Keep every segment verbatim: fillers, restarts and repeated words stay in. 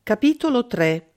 Capitolo tre.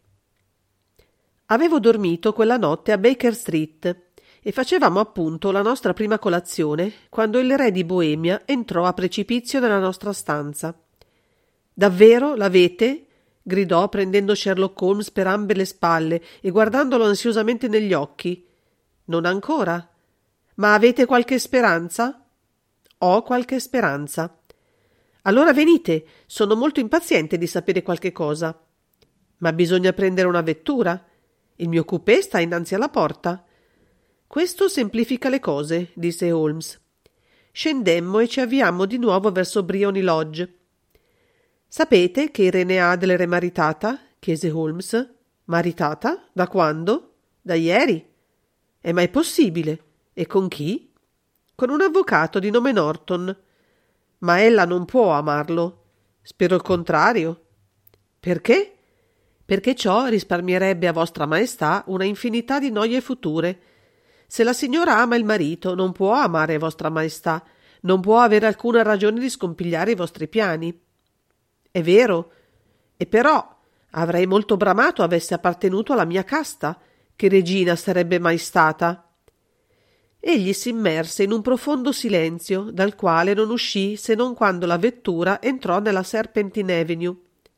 Avevo dormito quella notte a Baker Street e facevamo appunto la nostra prima colazione quando il re di Boemia entrò a precipizio nella nostra stanza. «Davvero l'avete?» gridò prendendo Sherlock Holmes per ambe le spalle e guardandolo ansiosamente negli occhi. «Non ancora. Ma avete qualche speranza?» «Ho qualche speranza». «Allora venite, sono molto impaziente di sapere qualche cosa». «Ma bisogna prendere una vettura. Il mio coupé sta innanzi alla porta». «Questo semplifica le cose», disse Holmes. Scendemmo e ci avviammo di nuovo verso Briony Lodge. «Sapete che Irene Adler è maritata?» chiese Holmes. «Maritata? Da quando?» «Da ieri». «È mai possibile? E con chi?» «Con un avvocato di nome Norton». «Ma ella non può amarlo». «Spero il contrario». «Perché?» «Perché ciò risparmierebbe a vostra maestà una infinità di noie future. Se la signora ama il marito, non può amare vostra maestà, non può avere alcuna ragione di scompigliare i vostri piani». «È vero. E però avrei molto bramato avesse appartenuto alla mia casta. Che regina sarebbe mai stata?» Egli s'immerse in un profondo silenzio, dal quale non uscì se non quando la vettura entrò nella Serpentine Avenue.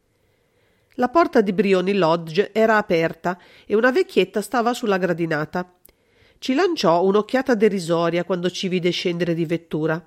La porta di Briony Lodge era aperta e una vecchietta stava sulla gradinata. Ci lanciò un'occhiata derisoria quando ci vide scendere di vettura.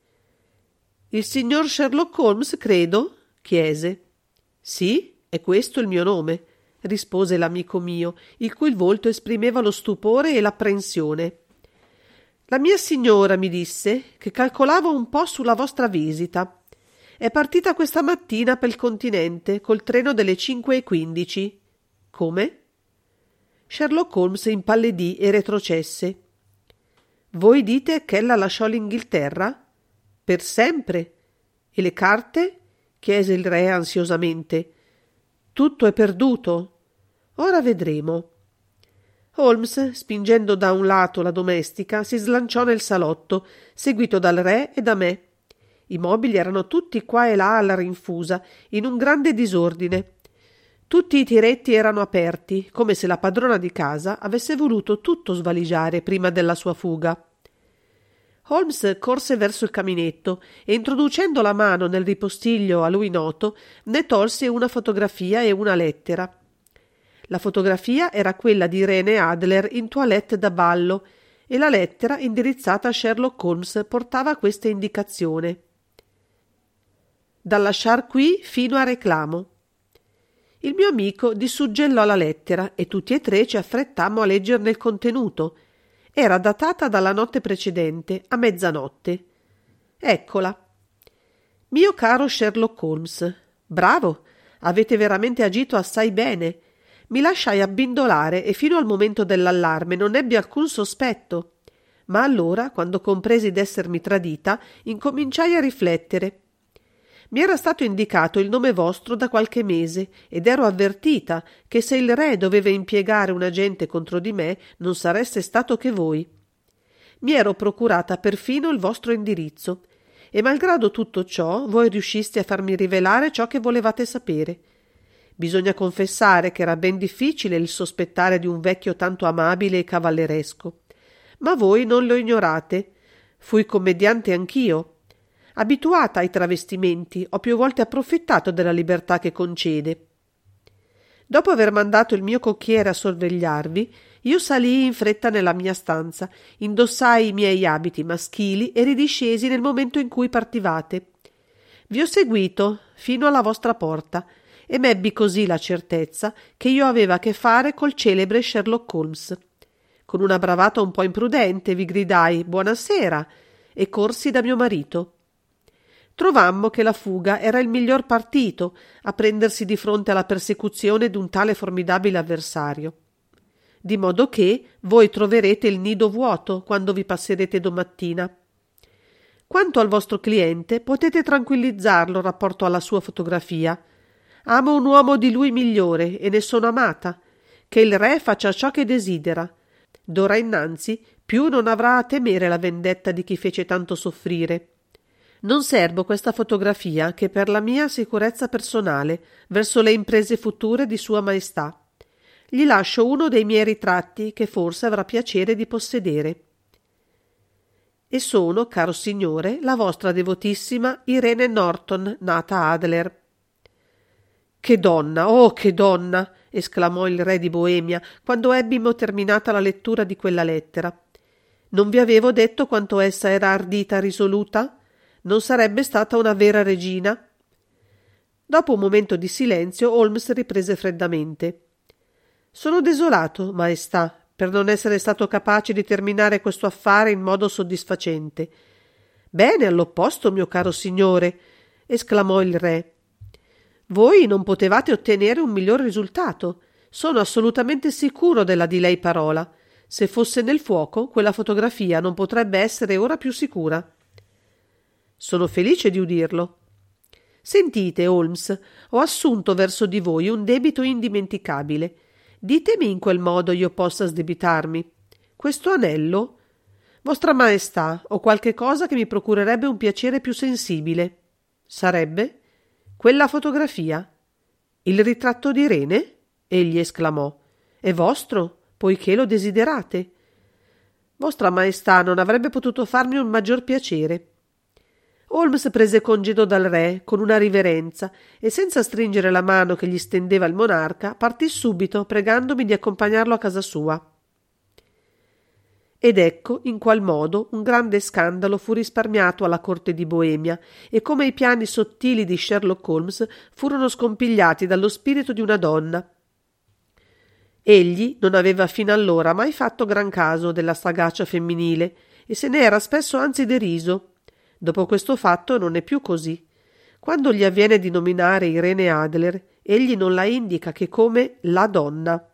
«Il signor Sherlock Holmes, credo?» chiese. «Sì, è questo il mio nome», rispose l'amico mio, il cui volto esprimeva lo stupore e l'apprensione. «La mia signora mi disse che calcolava un po' sulla vostra visita. È partita questa mattina per il continente col treno delle cinque e quindici». «Come?» Sherlock Holmes impallidì e retrocesse. «Voi dite che ella lasciò l'Inghilterra?» «Per sempre. E le carte?» chiese il re ansiosamente. «Tutto è perduto. Ora vedremo». Holmes, spingendo da un lato la domestica, si slanciò nel salotto, seguito dal re e da me. I mobili erano tutti qua e là alla rinfusa, in un grande disordine. Tutti i tiretti erano aperti, come se la padrona di casa avesse voluto tutto svaligiare prima della sua fuga. Holmes corse verso il caminetto e, introducendo la mano nel ripostiglio a lui noto, ne tolse una fotografia e una lettera. La fotografia era quella di Irene Adler in toilette da ballo e la lettera, indirizzata a Sherlock Holmes, portava questa indicazione: «Da lasciar qui fino a reclamo». Il mio amico disuggellò la lettera e tutti e tre ci affrettammo a leggerne il contenuto. Era datata dalla notte precedente, a mezzanotte. Eccola. «Mio caro Sherlock Holmes, bravo, avete veramente agito assai bene. Mi lasciai abbindolare e fino al momento dell'allarme non ebbi alcun sospetto. Ma allora, quando compresi d'essermi tradita, incominciai a riflettere. Mi era stato indicato il nome vostro da qualche mese ed ero avvertita che se il re doveva impiegare un agente contro di me non sareste stato che voi. Mi ero procurata perfino il vostro indirizzo e malgrado tutto ciò voi riusciste a farmi rivelare ciò che volevate sapere. Bisogna confessare che era ben difficile il sospettare di un vecchio tanto amabile e cavalleresco. Ma voi non lo ignorate. Fui commediante anch'io. Abituata ai travestimenti, ho più volte approfittato della libertà che concede. Dopo aver mandato il mio cocchiere a sorvegliarvi, io salii in fretta nella mia stanza, indossai i miei abiti maschili e ridiscesi nel momento in cui partivate. Vi ho seguito fino alla vostra porta e m'ebbi così la certezza che io aveva a che fare col celebre Sherlock Holmes. Con una bravata un po' imprudente vi gridai «Buonasera» e corsi da mio marito. Trovammo che la fuga era il miglior partito a prendersi di fronte alla persecuzione d'un tale formidabile avversario. Di modo che voi troverete il nido vuoto quando vi passerete domattina. Quanto al vostro cliente, potete tranquillizzarlo rapporto alla sua fotografia. Amo un uomo di lui migliore e ne sono amata. Che il re faccia ciò che desidera. D'ora innanzi più non avrà a temere la vendetta di chi fece tanto soffrire. Non serbo questa fotografia che per la mia sicurezza personale verso le imprese future di Sua Maestà. Gli lascio uno dei miei ritratti che forse avrà piacere di possedere. E sono, caro signore, la vostra devotissima Irene Norton, nata Adler. Che donna, oh che donna! Esclamò il re di Boemia quando ebbimo terminata la lettura di quella lettera. Non vi avevo detto quanto essa era ardita e risoluta? Non sarebbe stata una vera regina? Dopo un momento di silenzio, Holmes riprese freddamente. Sono desolato, maestà, per non essere stato capace di terminare questo affare in modo soddisfacente. Bene, all'opposto, mio caro signore, esclamò il re. Voi non potevate ottenere un miglior risultato. Sono assolutamente sicuro della di lei parola. Se fosse nel fuoco, quella fotografia non potrebbe essere ora più sicura. Sono felice di udirlo. Sentite, Holmes, ho assunto verso di voi un debito indimenticabile. Ditemi in quel modo io possa sdebitarmi. Questo anello? Vostra Maestà, ho qualche cosa che mi procurerebbe un piacere più sensibile. Sarebbe? Quella fotografia. Il ritratto di Irene? Egli esclamò. È vostro, poiché lo desiderate. Vostra Maestà non avrebbe potuto farmi un maggior piacere. Holmes prese congedo dal re con una riverenza e senza stringere la mano che gli stendeva il monarca partì subito pregandomi di accompagnarlo a casa sua. Ed ecco in qual modo un grande scandalo fu risparmiato alla corte di Boemia e come i piani sottili di Sherlock Holmes furono scompigliati dallo spirito di una donna. Egli non aveva fino allora mai fatto gran caso della sagacia femminile e se ne era spesso anzi deriso. Dopo questo fatto non è più così. Quando gli avviene di nominare Irene Adler, egli non la indica che come la donna.